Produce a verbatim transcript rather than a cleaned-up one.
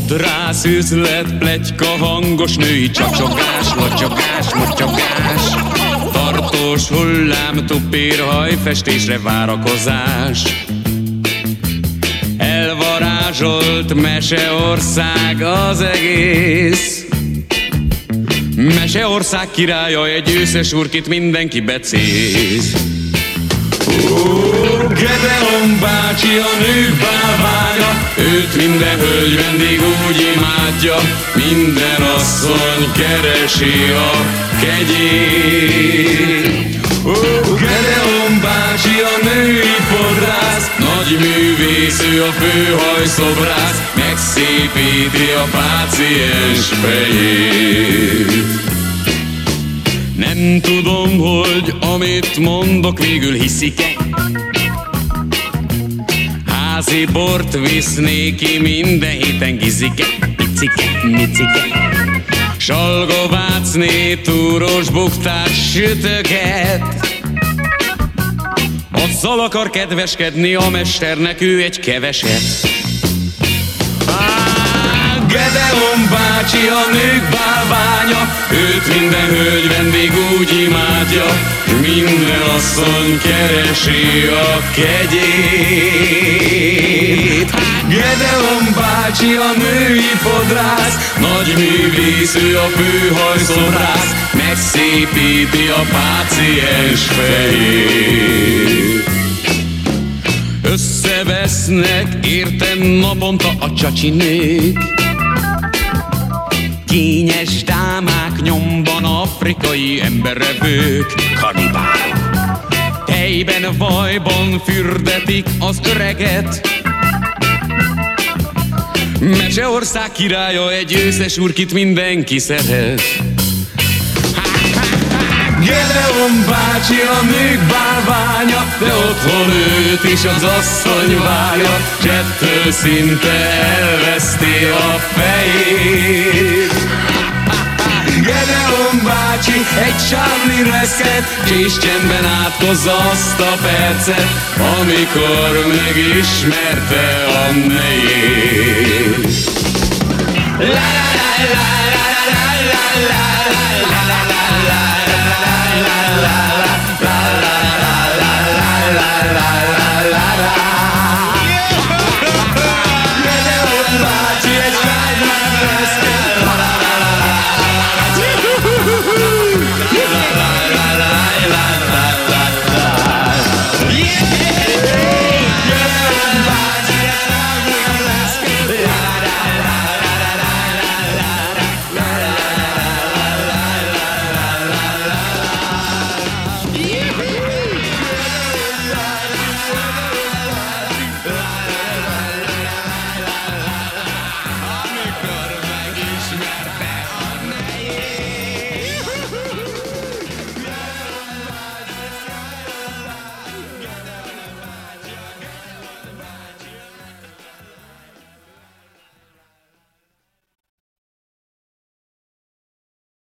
Fodrász üzlet, pletyka, hangos női csacsogás, locsogás, mocsogás, tartós hullám, tupír, hajfestésre várakozás. Elvarázsolt meseország az egész. Meseország királya, egy őszes urkit mindenki becéz. Gedeon bácsi a nők bálványa, őt minden hölgy vendég úgy imádja, minden asszony keresi a kegyét. Ó, Gedeon bácsi a női fodrász, nagy művész, ő a főhajszobrász, megszépíti a páciens fejét. Nem tudom, hogy amit mondok, végül hiszik-e. Házi bort visz néki, minden héten gizike, picike, micike. Salgovácné, túros buktát sütöget. Azzal akar kedveskedni a mesternek, ő egy keveset. Gedeon bácsi a nők bálványa, őt minden hölgy vendég úgy imádja, minden asszony keresi a kegyét. Gedeon bácsi a női fodrász, nagy művész, ő a főhajszobrász, megszépíti a páciens fejét. Összevesznek értem naponta a csacsinők, kényes dámák, nyomban afrikai emberevők, kanibálok. Tejben, vajban fürdetik az öreget. Meseország királya, egy őszes urkit mindenki szeret. Gedeon bácsi a nők bálványa, de otthon őt is az asszony várja, s ettől szinte elveszti a fejét. Gedeon bácsi egy sávli reszket, és csendben átkozza azt a percet, amikor megismerte a nejét. La la la la.